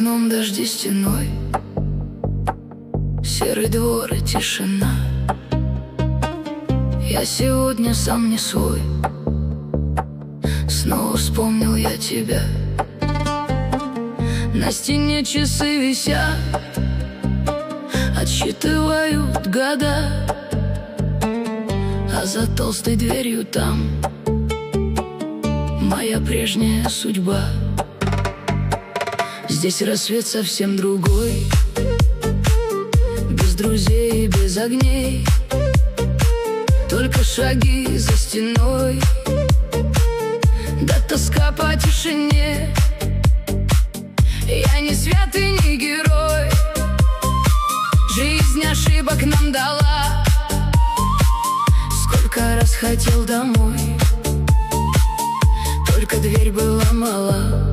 окном дожди стеной, серый двор и тишина. Я сегодня сам не свой, снова вспомнил я тебя. На стене часы висят, отсчитывают года, а за толстой дверью там моя прежняя судьба. Здесь рассвет совсем другой, без друзей и без огней, только шаги за стеной, да тоска по тишине. Я не святый, не герой, жизнь ошибок нам дала. Сколько раз хотел домой, только дверь была мала.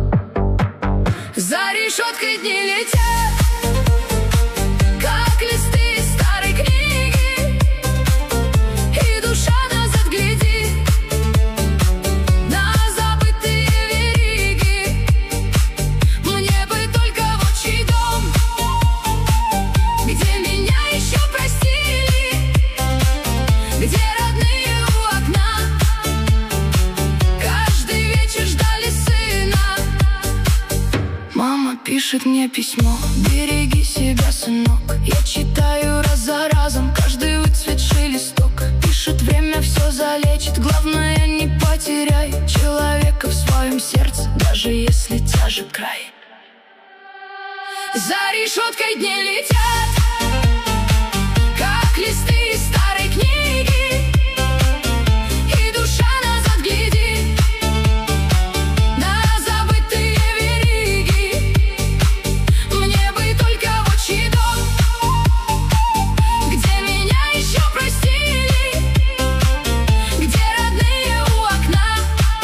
За решеткой дни летят, как листы старой книги, и душа назад глядит на забытые вериги. Мне бы только в отчий дом, где меня еще простили, где родные у окна каждый вечер ждали сына. Мама пишет мне письмо: береги себя, сынок. Я читаю раз за разом каждый выцветший листок. Пишет: время все залечит, главное не потеряй человека в своем сердце, даже если тяжек край. За решеткой дни летят, как листы из старой книги, и душа назад глядит на забытые вериги. Мне бы только в отчий дом, где меня еще простили, где родные у окна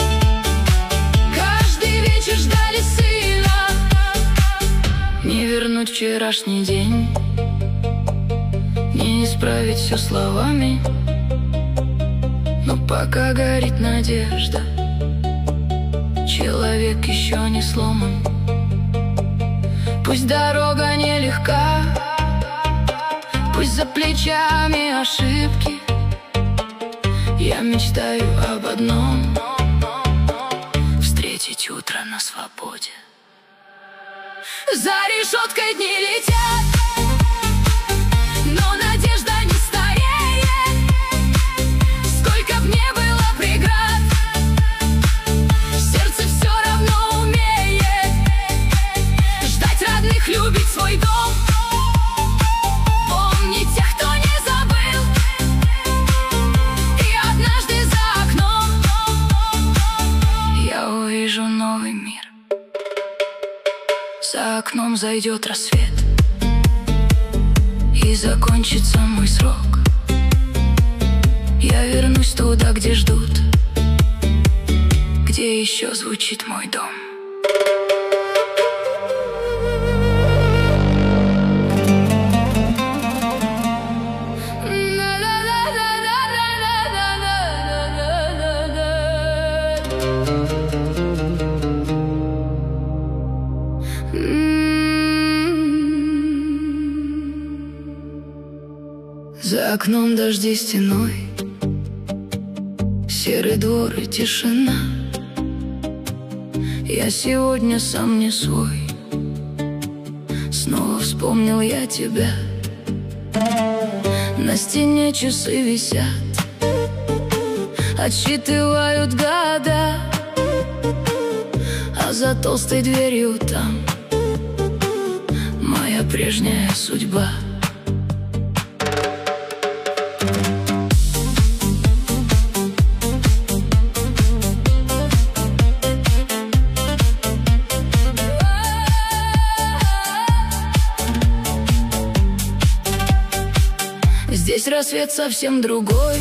каждый вечер ждали сына. Не вернуть вчерашний день, не исправить все словами, но пока горит надежда, человек еще не сломан. Пусть дорога нелегка, пусть за плечами ошибки, я мечтаю об одном — встретить утро на свободе. За решеткой дни летят, но надежда не стареет. Сколько б не было преград, сердце все равно умеет ждать родных, любить свой дом, помнить тех, кто не забыл. И однажды за окном я увижу новый мир. За окном зайдет рассвет, и закончится мой срок. Я вернусь туда, где ждут, где еще звучит мой дом. За окном дожди стеной, серый двор и тишина. Я сегодня сам не свой, снова вспомнил я тебя. На стене часы висят, отсчитывают года, а за толстой дверью там моя прежняя судьба. Здесь рассвет совсем другой,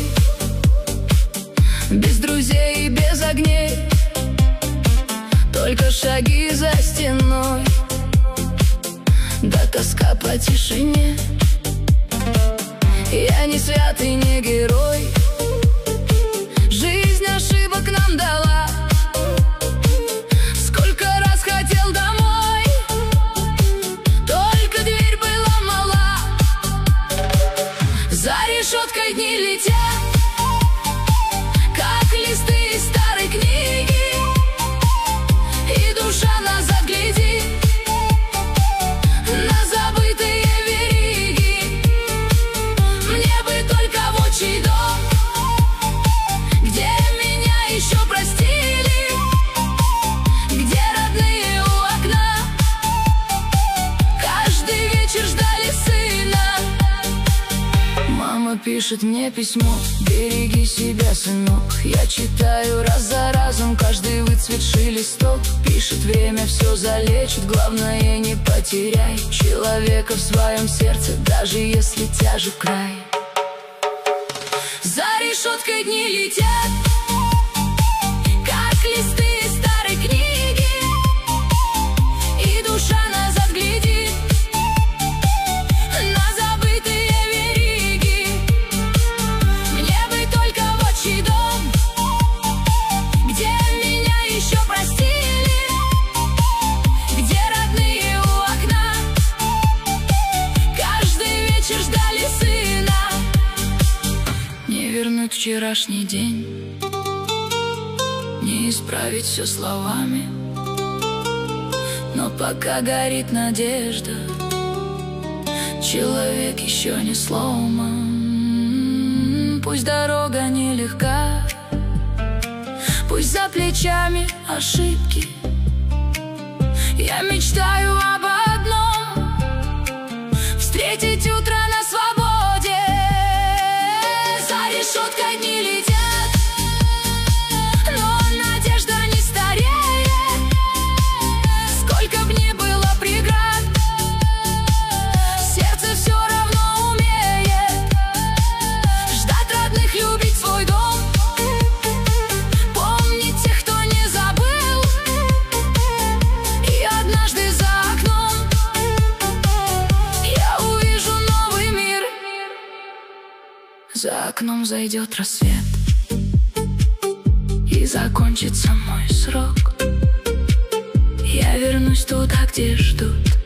без друзей и без огней, только шаги за стеной, да тоска по тишине. Я не святый, не герой, жизнь ошибок нам дала. Сколько раз хотел домой, пишет мне письмо: береги себя, сынок. Я читаю раз за разом каждый выцветший листок. Пишет: время все залечит, главное не потеряй человека в своем сердце, даже если тяжек край. За решеткой дни летят, как листы из старой книги, и душа назад глядит на забытые вериги. Мне бы только в отчий дом, где меня еще простили, где родные у окна каждый вечер ждали сына. Не вернуть вчерашний день, не исправить все словами, но пока горит надежда, человек еще не сломан. Пусть дорога нелегка, пусть за плечами ошибки, я мечтаю об одном — встретить утро на свободе. За решеткой дни летят, но надежда не стареет. Сколько б ни было преград, сердце все равно умеет ждать родных, любить свой дом, помнить тех, кто не забыл. И однажды за окном я увижу новый мир. За окном зайдет рассвет, и закончится мой срок. Я вернусь туда, где ждут